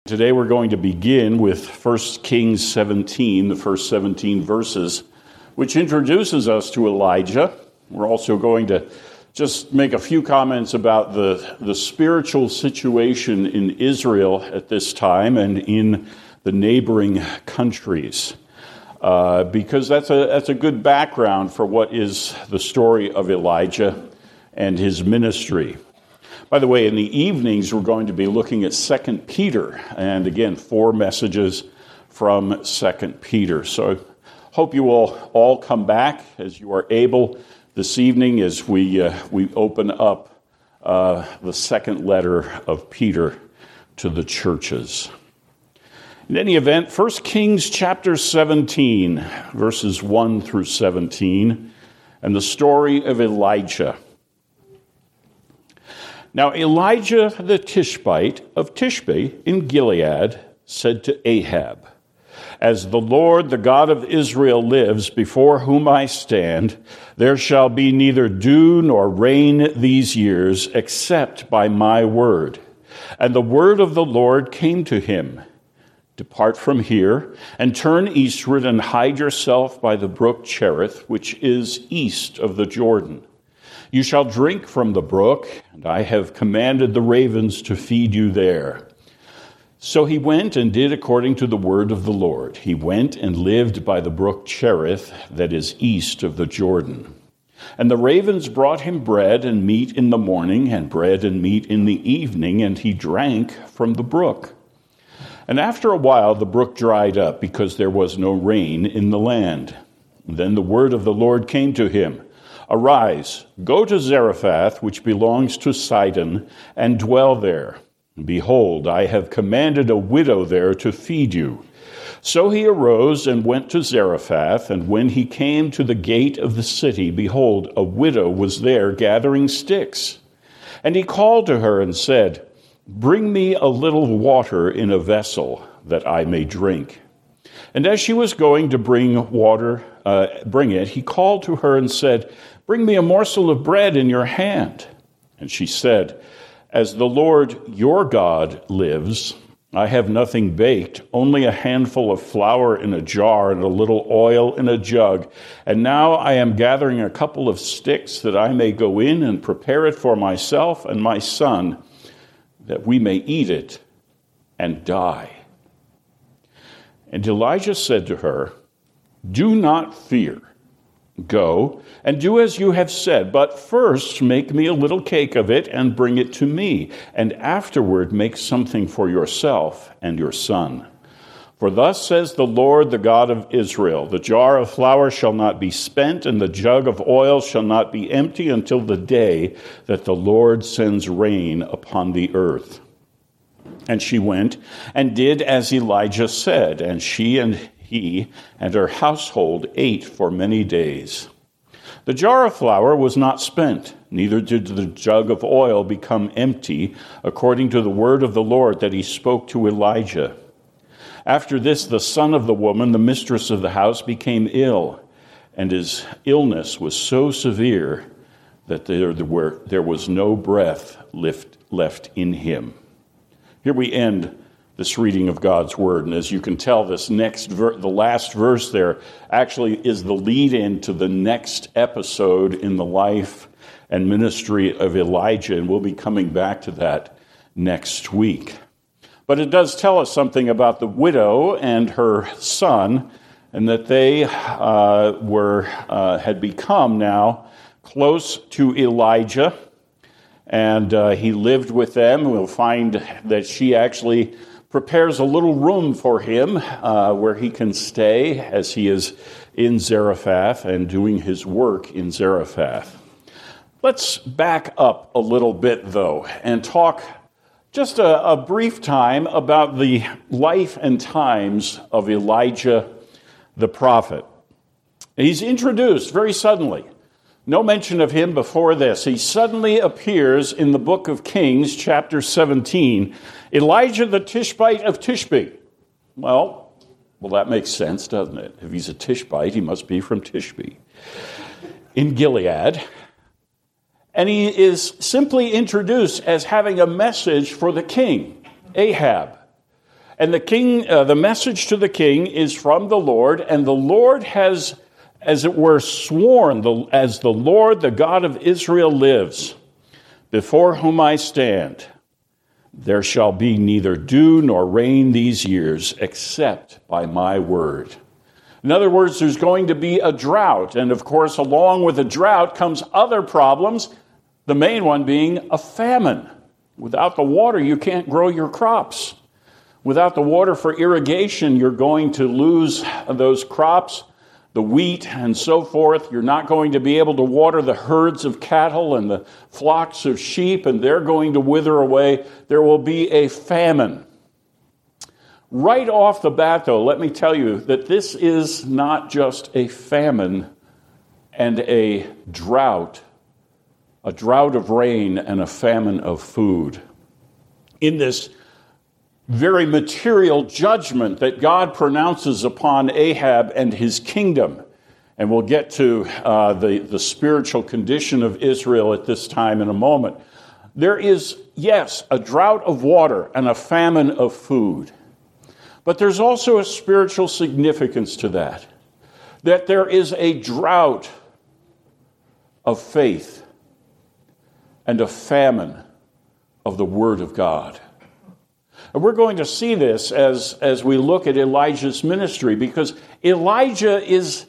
Today we're going to begin with 1 Kings 17, the first 17 verses, which introduces us to Elijah. We're also going to just make a few comments about the spiritual situation in Israel at this time and in the neighboring countries, because that's a good background for what is the story of Elijah and his ministry. By the way, in the evenings, we're going to be looking at 2 Peter, and again, 4 messages from 2 Peter. So I hope you will all come back as you are able this evening as we open up the second letter of Peter to the churches. In any event, 1 Kings chapter 17, verses 1 through 17, and the story of Elijah. Now Elijah the Tishbite of Tishbe in Gilead said to Ahab, "As the Lord, the God of Israel, lives, before whom I stand, there shall be neither dew nor rain these years, except by my word." And the word of the Lord came to him, "Depart from here, and turn eastward, and hide yourself by the brook Cherith, which is east of the Jordan. You shall drink from the brook, and I have commanded the ravens to feed you there." So he went and did according to the word of the Lord. He went and lived by the brook Cherith, that is east of the Jordan. And the ravens brought him bread and meat in the morning, and bread and meat in the evening, and he drank from the brook. And after a while the brook dried up, because there was no rain in the land. Then the word of the Lord came to him, "Arise, go to Zarephath, which belongs to Sidon, and dwell there. Behold, I have commanded a widow there to feed you." So he arose and went to Zarephath, and when he came to the gate of the city, behold, a widow was there gathering sticks. And he called to her and said, "Bring me a little water in a vessel, that I may drink." And as she was going to bring it, he called to her and said, "Bring me a morsel of bread in your hand." And she said, "As the Lord your God lives, I have nothing baked, only a handful of flour in a jar and a little oil in a jug. And now I am gathering a couple of sticks that I may go in and prepare it for myself and my son, that we may eat it and die." And Elijah said to her, "Do not fear. Go and do as you have said, but first make me a little cake of it and bring it to me, and afterward make something for yourself and your son. For thus says the Lord, the God of Israel, the jar of flour shall not be spent, and the jug of oil shall not be empty until the day that the Lord sends rain upon the earth." And she went and did as Elijah said, and she and he and her household ate for many days. The jar of flour was not spent, neither did the jug of oil become empty, according to the word of the Lord that he spoke to Elijah. After this, the son of the woman, the mistress of the house, became ill, and his illness was so severe that there was no breath left in him. Here we end this reading of God's word, and as you can tell, this the last verse there actually is the lead-in to the next episode in the life and ministry of Elijah, and we'll be coming back to that next week. But it does tell us something about the widow and her son, and that they had become now close to Elijah, and he lived with them. We'll find that she actually prepares a little room for him where he can stay as he is in Zarephath and doing his work in Zarephath. Let's back up a little bit, though, and talk just a brief time about the life and times of Elijah the prophet. He's introduced very suddenly. No mention of him before this. He suddenly appears in the book of Kings, chapter 17, Elijah the Tishbite of Tishbe. Well, that makes sense, doesn't it? If he's a Tishbite, he must be from Tishbe in Gilead. And he is simply introduced as having a message for the king, Ahab. And the message to the king is from the Lord, and the Lord has, as it were, sworn, as the Lord, the God of Israel lives, before whom I stand, there shall be neither dew nor rain these years, except by my word. In other words, there's going to be a drought, and of course, along with a drought comes other problems, the main one being a famine. Without the water, you can't grow your crops. Without the water for irrigation, you're going to lose those crops, the wheat and so forth. You're not going to be able to water the herds of cattle and the flocks of sheep, and they're going to wither away. There will be a famine. Right off the bat, though, let me tell you that this is not just a famine and a drought of rain and a famine of food. In this very material judgment that God pronounces upon Ahab and his kingdom. And we'll get to the spiritual condition of Israel at this time in a moment. There is, yes, a drought of water and a famine of food. But there's also a spiritual significance to that. That there is a drought of faith and a famine of the Word of God. And we're going to see this as we look at Elijah's ministry, because Elijah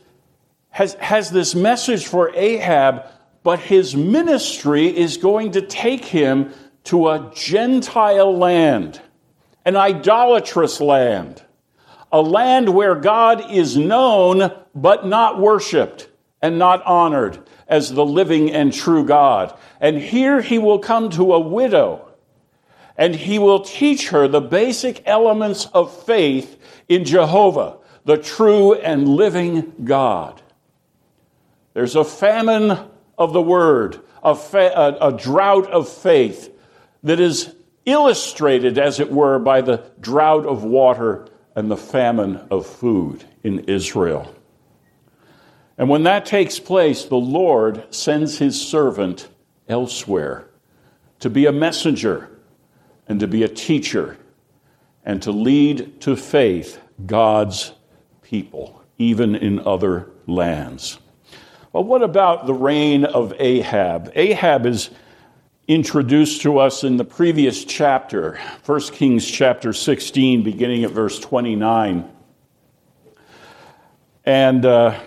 has this message for Ahab, but his ministry is going to take him to a Gentile land, an idolatrous land, a land where God is known but not worshipped and not honored as the living and true God. And here he will come to a widow, and he will teach her the basic elements of faith in Jehovah, the true and living God. There's a famine of the word, a drought of faith that is illustrated, as it were, by the drought of water and the famine of food in Israel. And when that takes place, the Lord sends his servant elsewhere to be a messenger and to be a teacher, and to lead to faith God's people, even in other lands. Well, what about the reign of Ahab? Ahab is introduced to us in the previous chapter, 1 Kings chapter 16, beginning at verse 29. And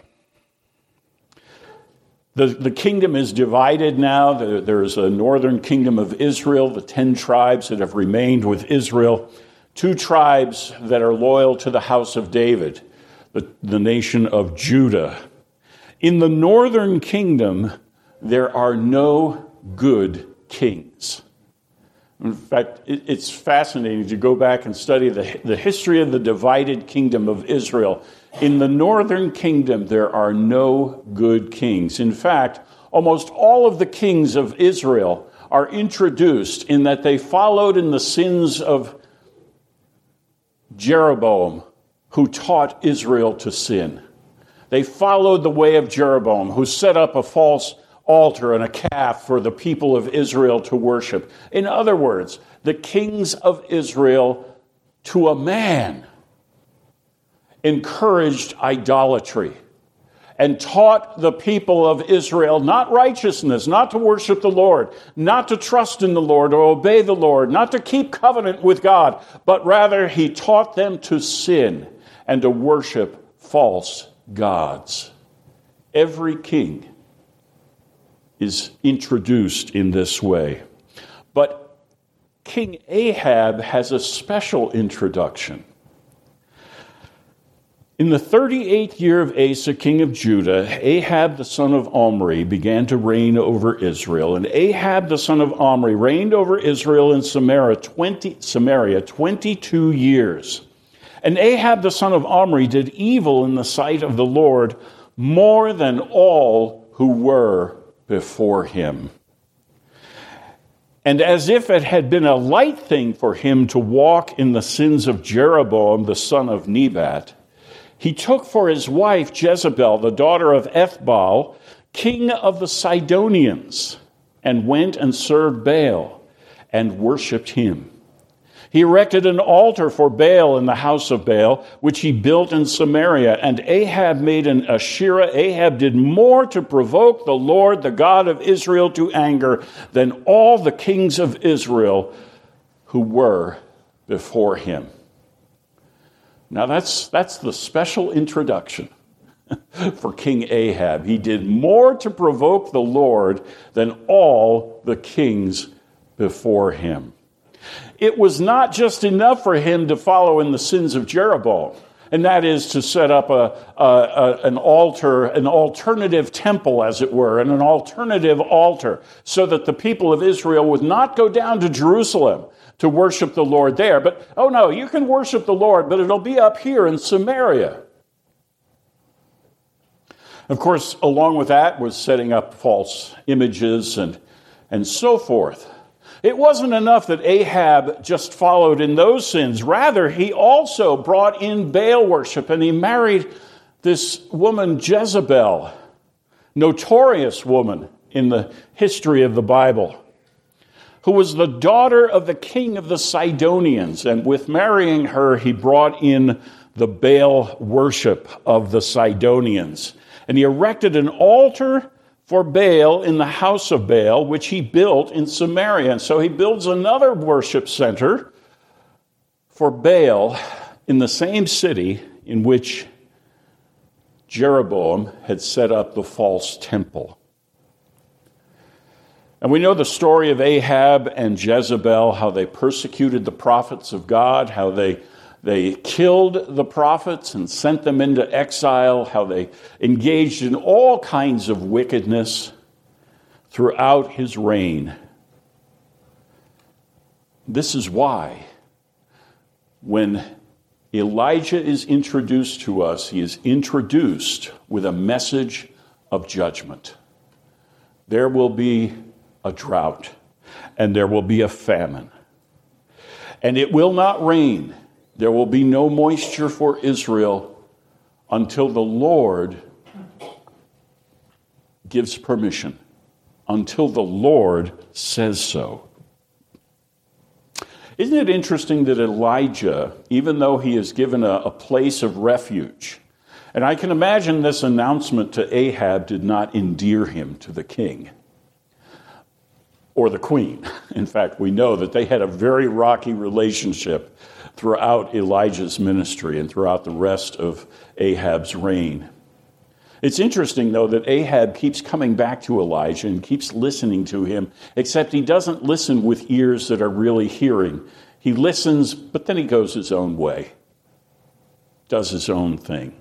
the kingdom is divided now. There's a northern kingdom of Israel, the 10 tribes that have remained with Israel, 2 tribes that are loyal to the house of David, the nation of Judah. In the northern kingdom, there are no good kings. In fact, it's fascinating to go back and study the history of the divided kingdom of Israel. In the northern kingdom, there are no good kings. In fact, almost all of the kings of Israel are introduced in that they followed in the sins of Jeroboam, who taught Israel to sin. They followed the way of Jeroboam, who set up a false altar and a calf for the people of Israel to worship. In other words, the kings of Israel, to a man, encouraged idolatry and taught the people of Israel not righteousness, not to worship the Lord, not to trust in the Lord or obey the Lord, not to keep covenant with God, but rather he taught them to sin and to worship false gods. Every king is introduced in this way. But King Ahab has a special introduction. In the 38th year of Asa, king of Judah, Ahab the son of Omri began to reign over Israel. And Ahab the son of Omri reigned over Israel in Samaria 22 years. And Ahab the son of Omri did evil in the sight of the Lord more than all who were before him. And as if it had been a light thing for him to walk in the sins of Jeroboam the son of Nebat, he took for his wife Jezebel, the daughter of Ethbaal, king of the Sidonians, and went and served Baal and worshipped him. He erected an altar for Baal in the house of Baal, which he built in Samaria. And Ahab made an Asherah. Ahab did more to provoke the Lord, the God of Israel, to anger than all the kings of Israel who were before him. Now that's the special introduction for King Ahab. He did more to provoke the Lord than all the kings before him. It was not just enough for him to follow in the sins of Jeroboam, and that is to set up an altar, an alternative temple, as it were, and an alternative altar, so that the people of Israel would not go down to Jerusalem to worship the Lord there. But, oh no, you can worship the Lord, but it'll be up here in Samaria. Of course, along with that was setting up false images and so forth. It wasn't enough that Ahab just followed in those sins. Rather, he also brought in Baal worship, and he married this woman Jezebel, notorious woman in the history of the Bible, who was the daughter of the king of the Sidonians. And with marrying her, he brought in the Baal worship of the Sidonians. And he erected an altar for Baal in the house of Baal, which he built in Samaria. And so he builds another worship center for Baal in the same city in which Jeroboam had set up the false temple. And we know the story of Ahab and Jezebel, how they persecuted the prophets of God, how they killed the prophets and sent them into exile, how they engaged in all kinds of wickedness throughout his reign. This is why, when Elijah is introduced to us, he is introduced with a message of judgment. There will be a drought, and there will be a famine, and it will not rain. There will be no moisture for Israel until the Lord gives permission, until the Lord says so. Isn't it interesting that Elijah, even though he is given a place of refuge, and I can imagine this announcement to Ahab did not endear him to the king or the queen. In fact, we know that they had a very rocky relationship throughout Elijah's ministry and throughout the rest of Ahab's reign. It's interesting, though, that Ahab keeps coming back to Elijah and keeps listening to him, except he doesn't listen with ears that are really hearing. He listens, but then he goes his own way, does his own thing.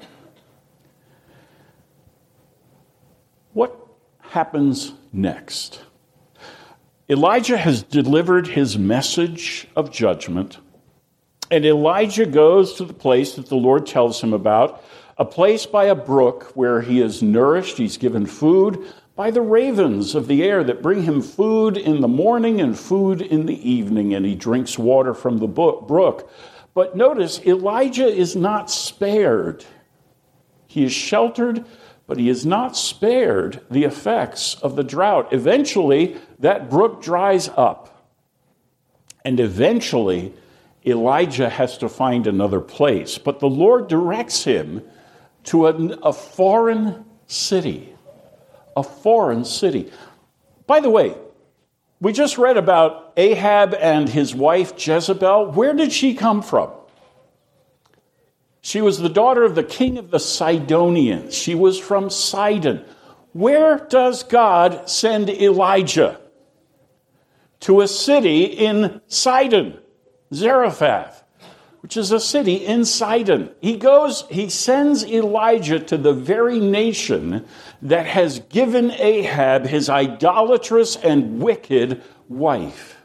What happens next? Elijah has delivered his message of judgment, and Elijah goes to the place that the Lord tells him about, a place by a brook where he is nourished, he's given food by the ravens of the air that bring him food in the morning and food in the evening, and he drinks water from the brook. But notice, Elijah is not spared. He is sheltered, but he is not spared the effects of the drought. Eventually, that brook dries up, and eventually Elijah has to find another place. But the Lord directs him to a foreign city. A foreign city. By the way, we just read about Ahab and his wife Jezebel. Where did she come from? She was the daughter of the king of the Sidonians. She was from Sidon. Where does God send Elijah? To a city in Sidon, Zarephath, which is a city in Sidon. He sends Elijah to the very nation that has given Ahab his idolatrous and wicked wife.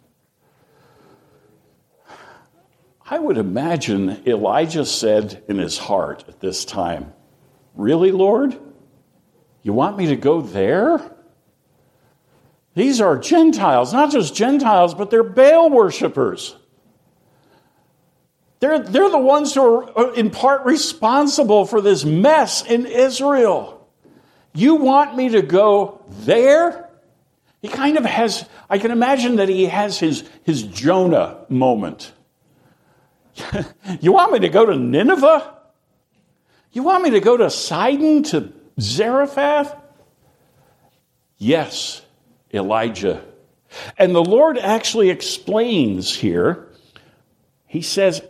I would imagine Elijah said in his heart at this time, "Really, Lord? You want me to go there? These are Gentiles, not just Gentiles, but they're Baal worshipers. They're the ones who are in part responsible for this mess in Israel. You want me to go there? He kind of has, I can imagine that he has his Jonah moment. You want me to go to Nineveh? You want me to go to Sidon, to Zarephath? Yes, Elijah. And the Lord actually explains here. He says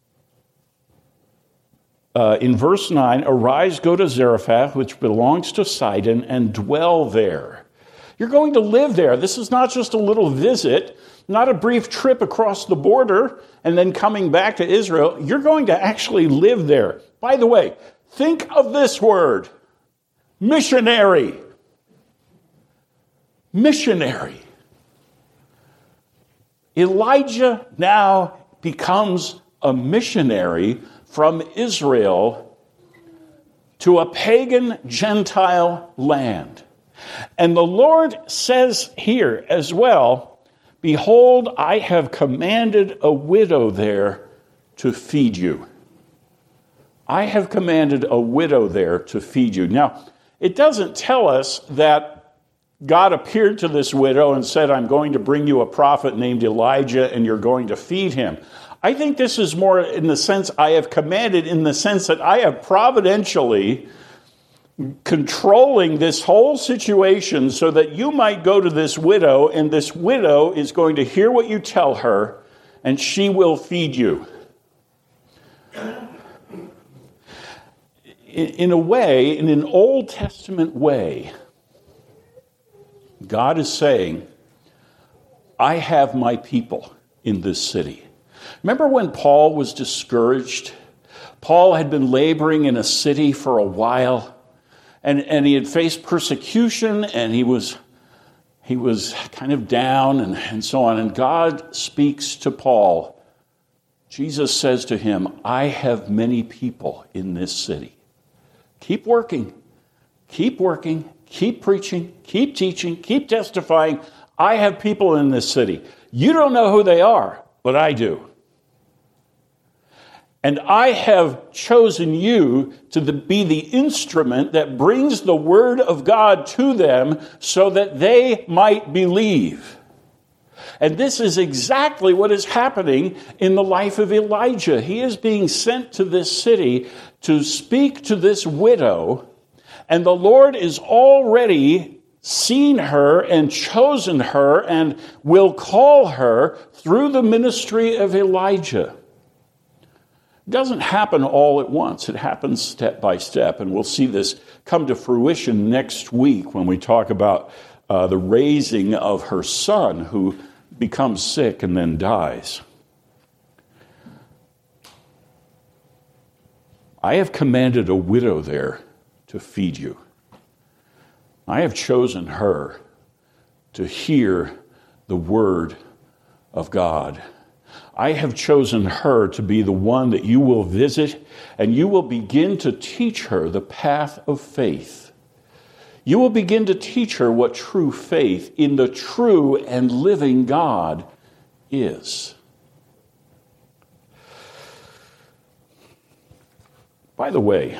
in verse 9, arise, go to Zarephath, which belongs to Sidon, and dwell there. You're going to live there. This is not just a little visit, not a brief trip across the border and then coming back to Israel. You're going to actually live there. By the way, think of this word, missionary. Missionary. Elijah now becomes a missionary from Israel to a pagan Gentile land. And the Lord says here as well, behold, I have commanded a widow there to feed you. I have commanded a widow there to feed you. Now, it doesn't tell us that God appeared to this widow and said, I'm going to bring you a prophet named Elijah and you're going to feed him. I think this is more in the sense I have commanded, in the sense that I have providentially controlling this whole situation so that you might go to this widow, and this widow is going to hear what you tell her, and she will feed you. In a way, in an Old Testament way, God is saying, I have my people in this city. Remember when Paul was discouraged? Paul had been laboring in a city for a while, and he had faced persecution, and he was kind of down and so on. And God speaks to Paul. Jesus says to him, I have many people in this city. Keep working, keep preaching, keep teaching, keep testifying. I have people in this city. You don't know who they are, but I do. And I have chosen you to be the instrument that brings the word of God to them so that they might believe. And this is exactly what is happening in the life of Elijah. He is being sent to this city to speak to this widow, and the Lord is already seen her and chosen her and will call her through the ministry of Elijah. It doesn't happen all at once. It happens step by step, and we'll see this come to fruition next week when we talk about the raising of her son who becomes sick and then dies. I have commanded a widow there to feed you. I have chosen her to hear the word of God. I have chosen her to be the one that you will visit, and you will begin to teach her the path of faith. You will begin to teach her what true faith in the true and living God is. By the way,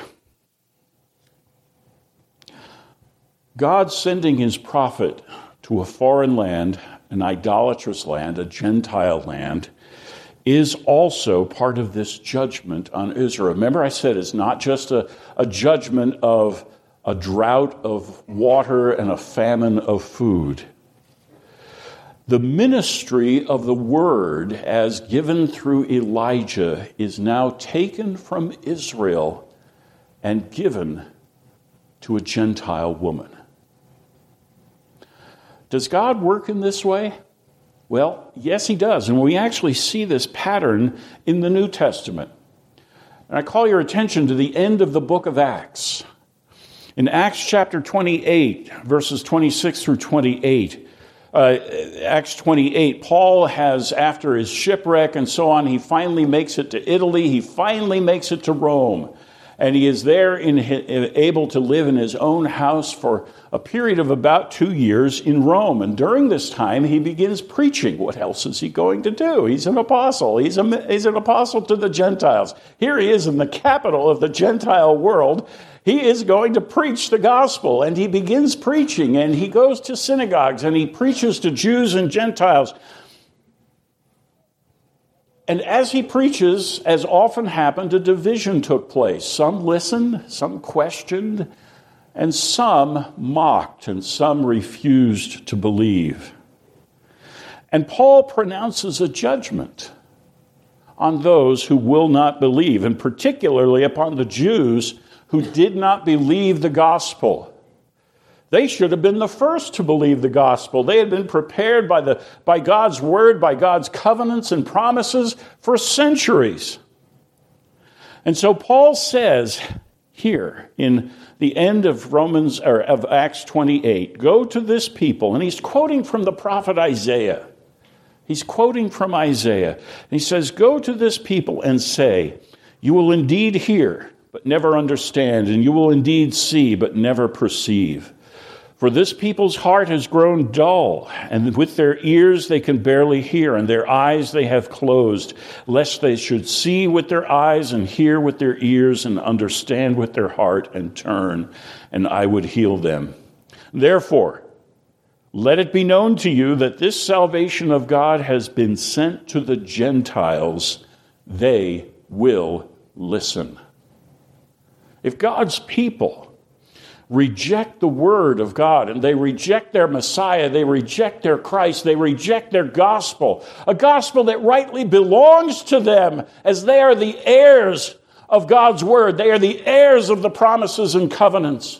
God sending his prophet to a foreign land, an idolatrous land, a Gentile land, is also part of this judgment on Israel. Remember I said it's not just a judgment of a drought of water and a famine of food. The ministry of the word as given through Elijah is now taken from Israel and given to a Gentile woman. Does God work in this way? Well, yes, he does. And we actually see this pattern in the New Testament. And I call your attention to the end of the book of Acts. In Acts chapter 28, verses 26 through 28, Acts 28, Paul has, after his shipwreck and so on, he finally makes it to Italy. He finally makes it to Rome. And he is there able to live in his own house for a period of about 2 years in Rome. And during this time, he begins preaching. What else is he going to do? He's an apostle. He's an apostle to the Gentiles. Here he is in the capital of the Gentile world. He is going to preach the gospel. And he begins preaching. And he goes to synagogues. And he preaches to Jews and Gentiles. And as he preaches, as often happened, a division took place. Some listened, some questioned, and some mocked, and some refused to believe. And Paul pronounces a judgment on those who will not believe, and particularly upon the Jews who did not believe the gospel. They should have been the first to believe the gospel. They had been prepared by God's word, by God's covenants and promises for centuries. And so Paul says here in the end of of Acts 28, go to this people, and he's quoting from the prophet Isaiah. He's quoting from Isaiah. And he says, go to this people and say, you will indeed hear, but never understand, and you will indeed see, but never perceive. For this people's heart has grown dull, and with their ears they can barely hear, and their eyes they have closed, lest they should see with their eyes and hear with their ears and understand with their heart and turn, and I would heal them. Therefore, let it be known to you that this salvation of God has been sent to the Gentiles. They will listen. If God's people reject the word of God, and they reject their Messiah, they reject their Christ, they reject their gospel, a gospel that rightly belongs to them, as they are the heirs of God's word. They are the heirs of the promises and covenants.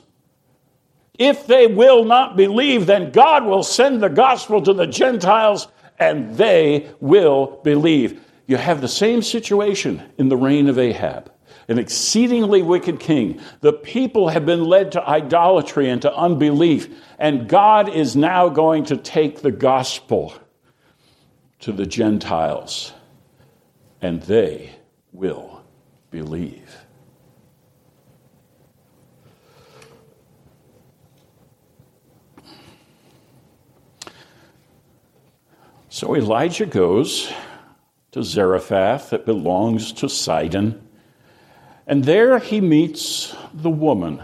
If they will not believe, then God will send the gospel to the Gentiles, and they will believe. You have the same situation in the reign of Ahab, an exceedingly wicked king. The people have been led to idolatry and to unbelief, and God is now going to take the gospel to the Gentiles, and they will believe. So Elijah goes to Zarephath that belongs to Sidon, and there he meets the woman.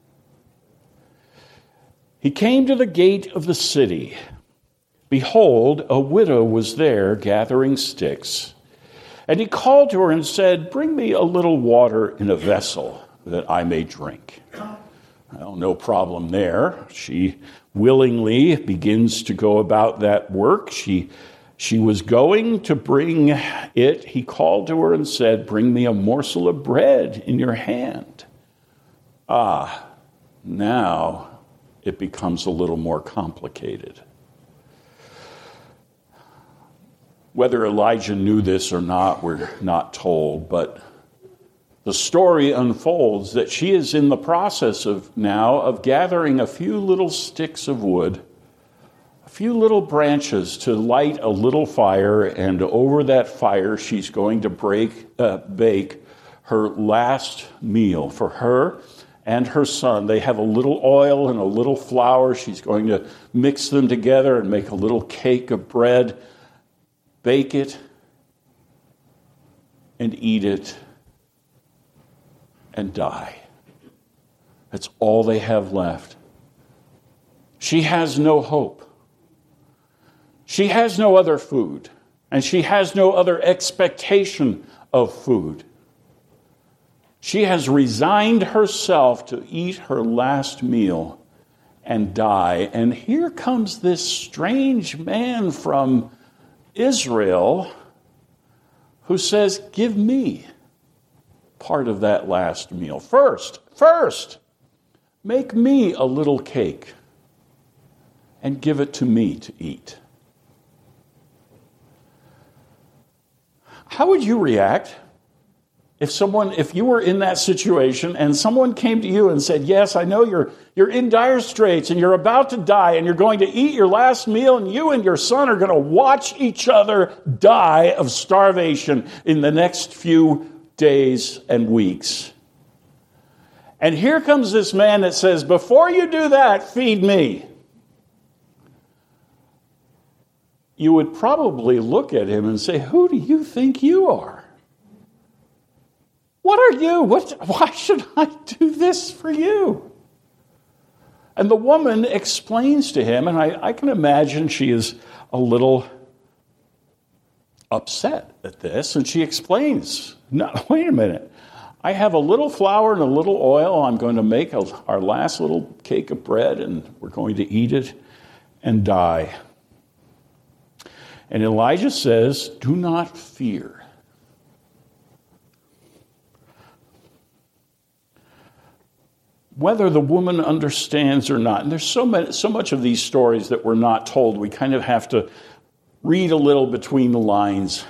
He came to the gate of the city. Behold, a widow was there gathering sticks. And he called to her and said, bring me a little water in a vessel that I may drink. Well, no problem there. She willingly begins to go about that work. She was going to bring it. He called to her and said, bring me a morsel of bread in your hand. Now it becomes a little more complicated. Whether Elijah knew this or not, we're not told, but the story unfolds that she is in the process of gathering a few little sticks of wood, a few little branches to light a little fire, and over that fire she's going to bake her last meal for her and her son. They have a little oil and a little flour. She's going to mix them together and make a little cake of bread, bake it, and eat it, and die. That's all they have left. She has no hope. She has no other food, and she has no other expectation of food. She has resigned herself to eat her last meal and die. And here comes this strange man from Israel who says, give me part of that last meal. First, make me a little cake and give it to me to eat. How would you react if you were in that situation and someone came to you and said, yes, I know you're in dire straits and you're about to die and you're going to eat your last meal and you and your son are going to watch each other die of starvation in the next few days and weeks. And here comes this man that says, before you do that, feed me. You would probably look at him and say, who do you think you are? What are you? Why should I do this for you? And the woman explains to him, and I can imagine she is a little upset at this, and she explains, no, wait a minute. I have a little flour and a little oil. I'm going to make our last little cake of bread, and we're going to eat it and die. And Elijah says, do not fear. Whether the woman understands or not, and there's so much of these stories that we're not told, we kind of have to read a little between the lines.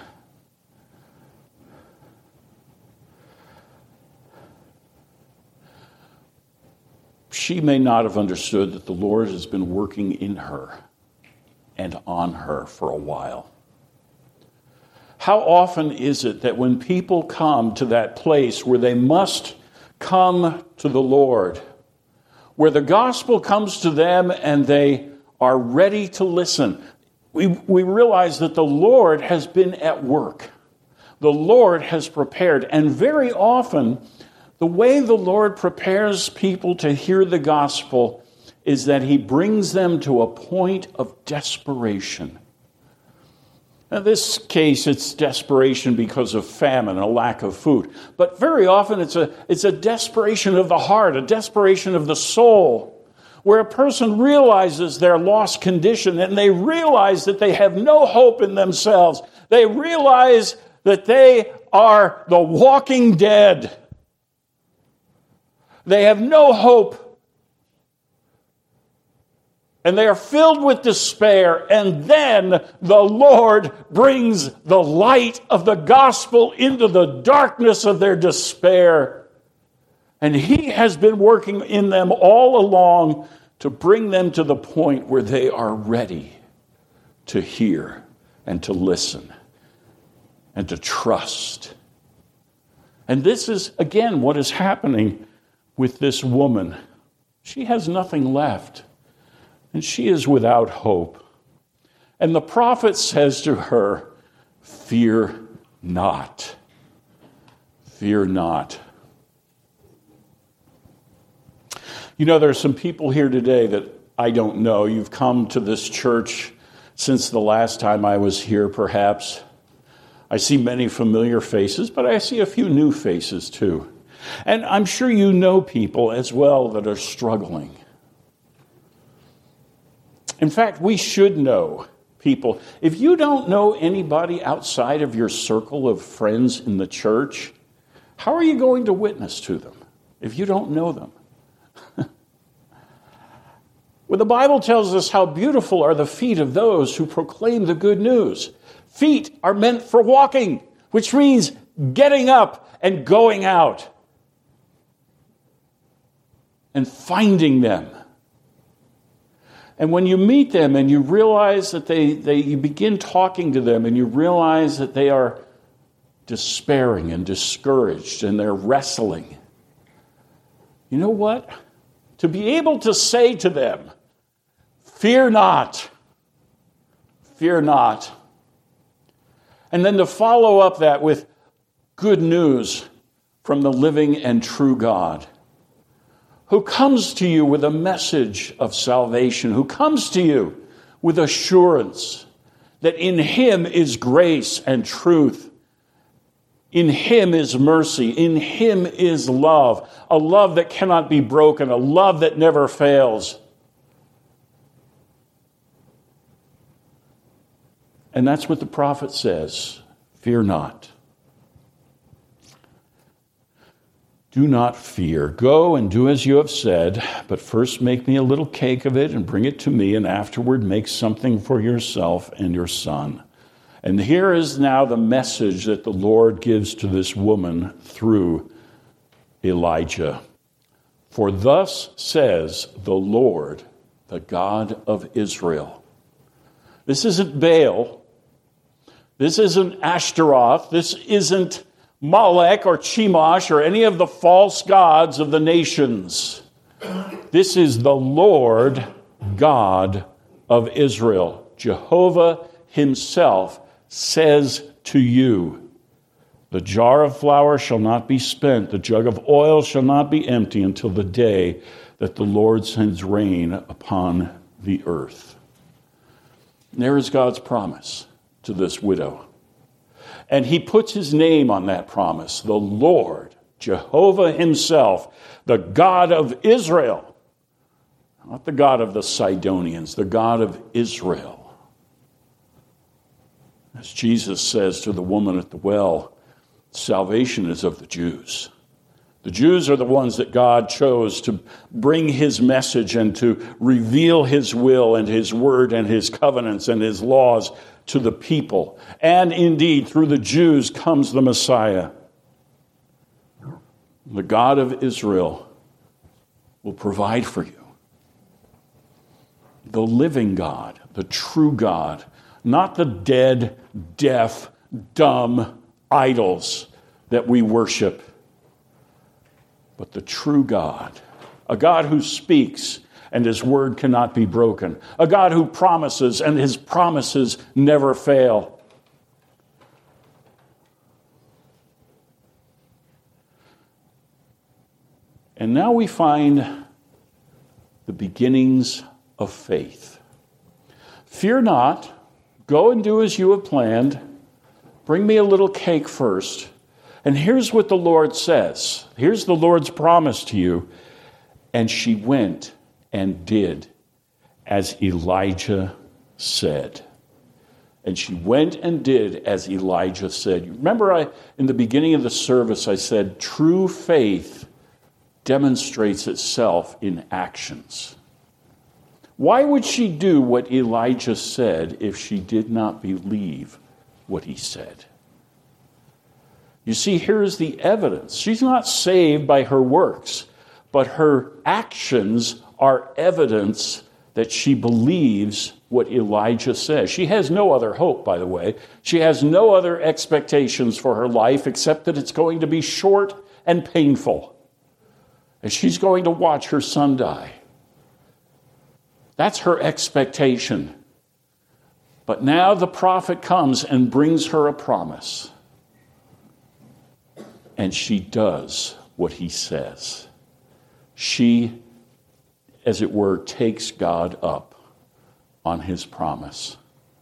She may not have understood that the Lord has been working in her and on her for a while. How often is it that when people come to that place where they must come to the Lord, where the gospel comes to them and they are ready to listen, we realize that the Lord has been at work. The Lord has prepared. And very often, the way the Lord prepares people to hear the gospel is that he brings them to a point of desperation. In this case, it's desperation because of famine, a lack of food. But very often it's a desperation of the heart, a desperation of the soul, where a person realizes their lost condition and they realize that they have no hope in themselves. They realize that they are the walking dead. They have no hope. And they are filled with despair. And then the Lord brings the light of the gospel into the darkness of their despair. And he has been working in them all along to bring them to the point where they are ready to hear and to listen and to trust. And this is, again, what is happening with this woman. She has nothing left. And she is without hope. And the prophet says to her, fear not. Fear not. You know, there are some people here today that I don't know. You've come to this church since the last time I was here, perhaps. I see many familiar faces, but I see a few new faces too. And I'm sure you know people as well that are struggling. In fact, we should know people. If you don't know anybody outside of your circle of friends in the church, how are you going to witness to them if you don't know them? Well, the Bible tells us how beautiful are the feet of those who proclaim the good news. Feet are meant for walking, which means getting up and going out and finding them. And when you meet them and you realize that you begin talking to them and you realize that they are despairing and discouraged and they're wrestling, you know what? To be able to say to them, fear not, fear not. And then to follow up that with good news from the living and true God, who comes to you with a message of salvation, who comes to you with assurance that in him is grace and truth, in him is mercy, in him is love, a love that cannot be broken, a love that never fails. And that's what the prophet says, fear not. Do not fear. Go and do as you have said, but first make me a little cake of it and bring it to me, and afterward make something for yourself and your son. And here is now the message that the Lord gives to this woman through Elijah. For thus says the Lord, the God of Israel. This isn't Baal. This isn't Ashtaroth. This isn't Molech or Chemosh or any of the false gods of the nations. This is the Lord God of Israel. Jehovah himself says to you, the jar of flour shall not be spent, the jug of oil shall not be empty until the day that the Lord sends rain upon the earth. And there is God's promise to this widow. And he puts his name on that promise, the Lord, Jehovah himself, the God of Israel. Not the God of the Sidonians, the God of Israel. As Jesus says to the woman at the well, salvation is of the Jews. The Jews are the ones that God chose to bring his message and to reveal his will and his word and his covenants and his laws to the people. And indeed, through the Jews comes the Messiah. The God of Israel will provide for you. The living God, the true God, not the dead, deaf, dumb idols that we worship, but the true God, a God who speaks and his word cannot be broken, a God who promises and his promises never fail. And now we find the beginnings of faith. Fear not, go and do as you have planned. Bring me a little cake first. And here's what the Lord says. Here's the Lord's promise to you. And she went and did as Elijah said. And she went and did as Elijah said. You remember in the beginning of the service I said, true faith demonstrates itself in actions. Why would she do what Elijah said if she did not believe what he said? You see, here's the evidence. She's not saved by her works, but her actions are evidence that she believes what Elijah says. She has no other hope, by the way. She has no other expectations for her life except that it's going to be short and painful. And she's going to watch her son die. That's her expectation. But now the prophet comes and brings her a promise. And she does what he says. She, as it were, takes God up on his promise.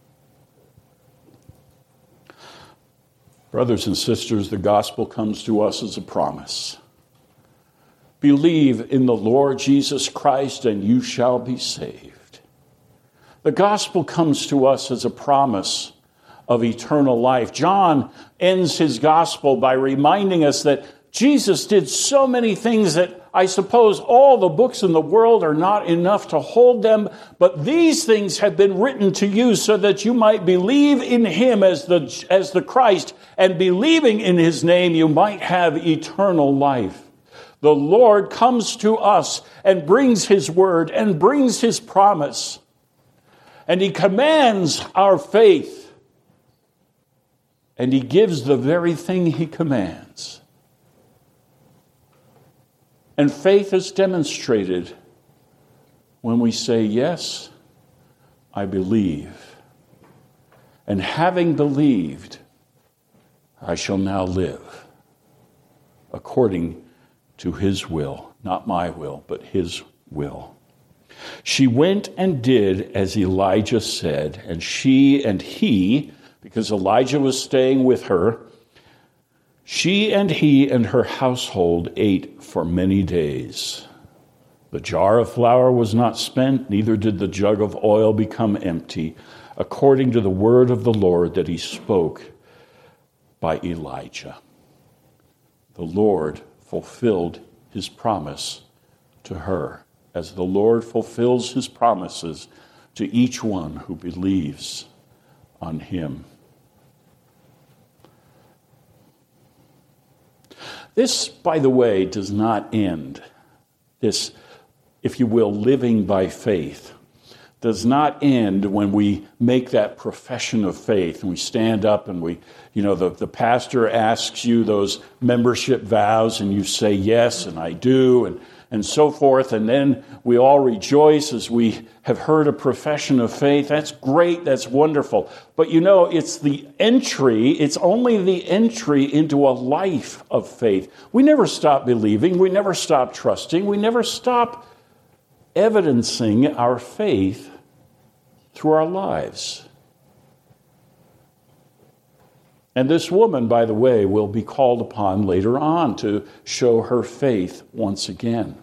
Brothers and sisters, the gospel comes to us as a promise. Believe in the Lord Jesus Christ and you shall be saved. The gospel comes to us as a promise of eternal life. John ends his gospel by reminding us that Jesus did so many things that I suppose all the books in the world are not enough to hold them, but these things have been written to you so that you might believe in him as the Christ, and believing in his name you might have eternal life. The Lord comes to us and brings his word and brings his promise. And he commands our faith. And he gives the very thing he commands. And faith is demonstrated when we say, yes, I believe. And having believed, I shall now live according to his will, not my will, but his will. She went and did as Elijah said, and she and he, because Elijah was staying with her, she and he and her household ate for many days. The jar of flour was not spent, neither did the jug of oil become empty, according to the word of the Lord that he spoke by Elijah. The Lord fulfilled his promise to her, as the Lord fulfills his promises to each one who believes on him. This, by the way, does not end this, if you will, living by faith. does not end when we make that profession of faith and we stand up and the pastor asks you those membership vows and you say, yes, and I do, and so forth. And then we all rejoice as we have heard a profession of faith. That's great. That's wonderful. But it's only the entry into a life of faith. We never stop believing. We never stop trusting. We never stop evidencing our faith through our lives. And this woman, by the way, will be called upon later on to show her faith once again.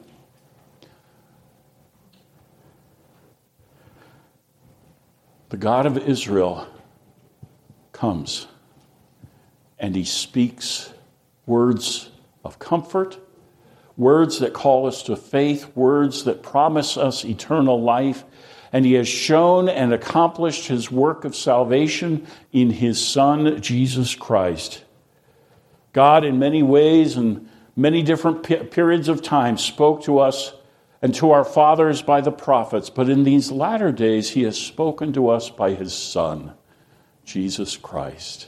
The God of Israel comes and he speaks words of comfort, words that call us to faith, words that promise us eternal life. And he has shown and accomplished his work of salvation in his Son, Jesus Christ. God, in many ways and many different periods of time, spoke to us and to our fathers by the prophets. But in these latter days, he has spoken to us by his Son, Jesus Christ.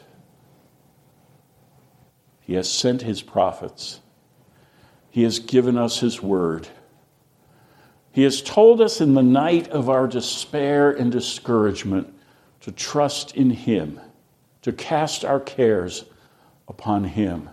He has sent his prophets. He has given us his word. He has told us in the night of our despair and discouragement to trust in him, to cast our cares upon him.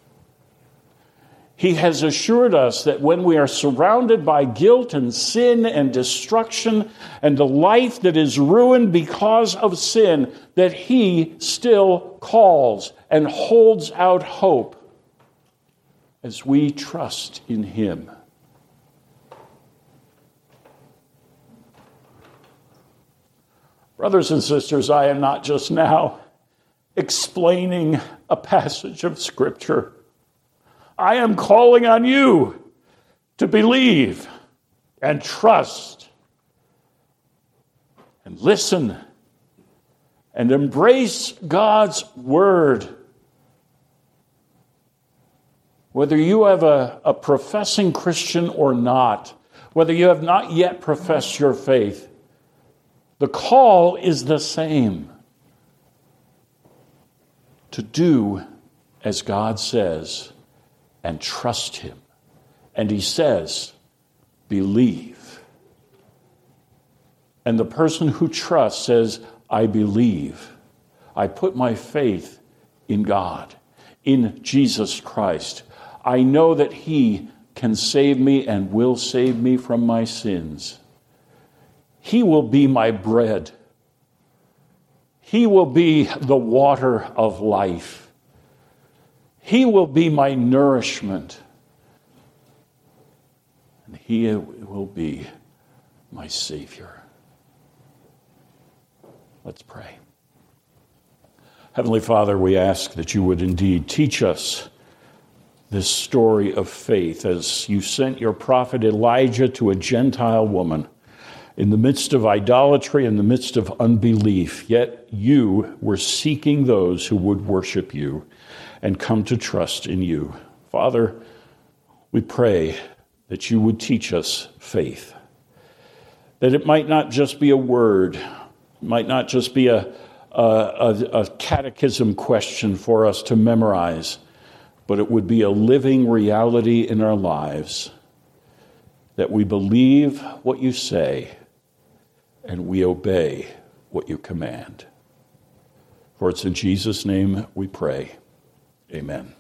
He has assured us that when we are surrounded by guilt and sin and destruction and a life that is ruined because of sin, that he still calls and holds out hope as we trust in him. Brothers and sisters, I am not just now explaining a passage of Scripture. I am calling on you to believe and trust and listen and embrace God's word. Whether you have a professing Christian or not, whether you have not yet professed your faith, the call is the same. To do as God says and trust him. And he says, believe. And the person who trusts says, I believe. I put my faith in God, in Jesus Christ. I know that he can save me and will save me from my sins. He will be my bread. He will be the water of life. He will be my nourishment. And he will be my Savior. Let's pray. Heavenly Father, we ask that you would indeed teach us this story of faith as you sent your prophet Elijah to a Gentile woman in the midst of idolatry, in the midst of unbelief, yet you were seeking those who would worship you and come to trust in you. Father, we pray that you would teach us faith, that it might not just be a word, it might not just be a catechism question for us to memorize, but it would be a living reality in our lives, that we believe what you say and we obey what you command. For it's in Jesus' name we pray. Amen.